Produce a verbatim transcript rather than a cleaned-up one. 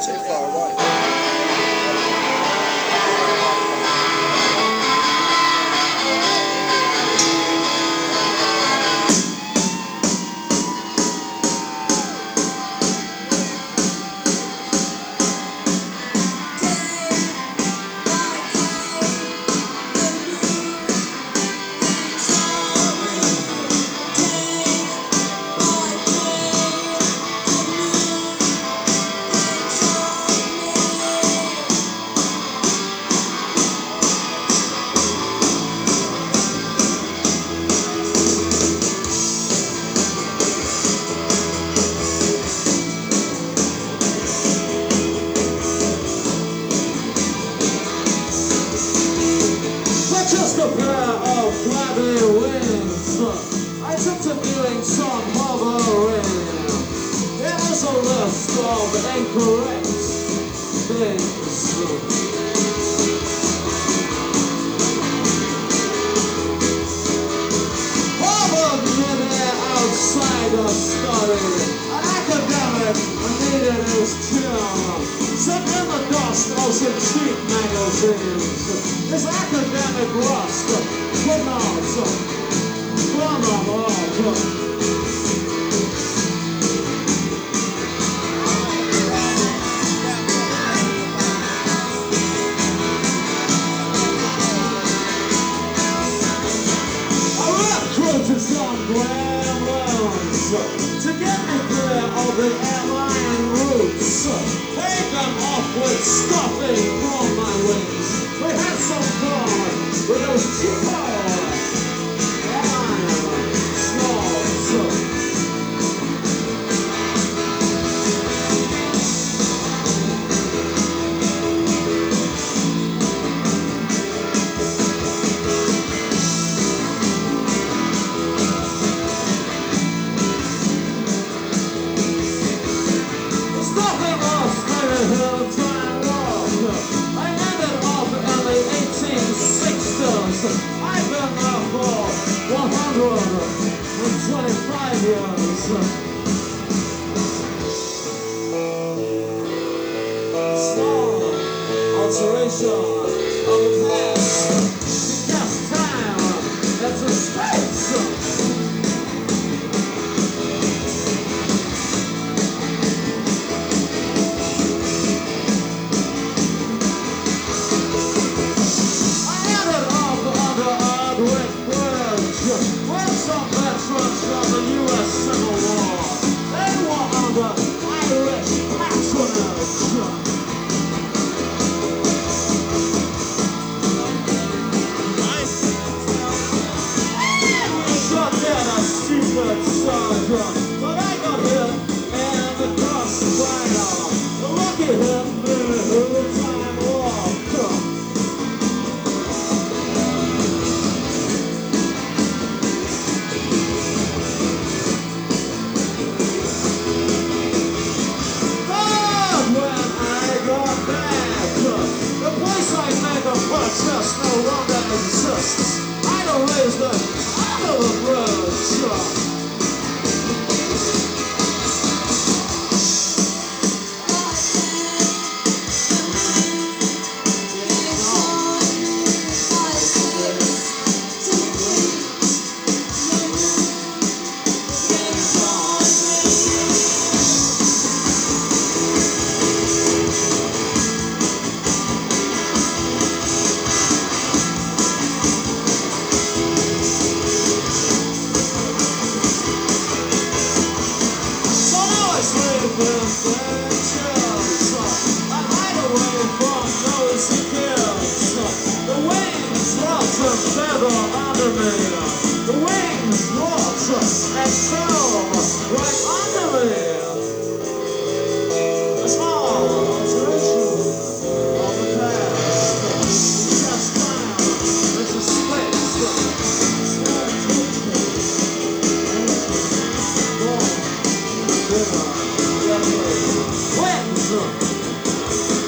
too far away. Just a pair of flabby wings, I took to viewing some hovering. It was a list of incorrect things. Harvard nearly outside the study, an academic needed his chin. Sitting in the dust of some cheap magazines. His academic rust could not run him off. I read cruises on gremlins to get me clear of the airline routes. Take them off with stuffing from my wings. We had some fun with those cheap airline snobs. Stuffing off Smitty Hill Time Walk. I ended up in the eighteen sixties. I've been there for one hundred twenty-five years. Small alteration of the past. Just time into space. But I got hit in the crossfire. Lucky him, the time walk. But when I got back, the place I made a purchase no longer exists. I'd erased it out of the bridge. The wings walked and fell right under me. A small alteration of the past. Just time, it's a space. Wings.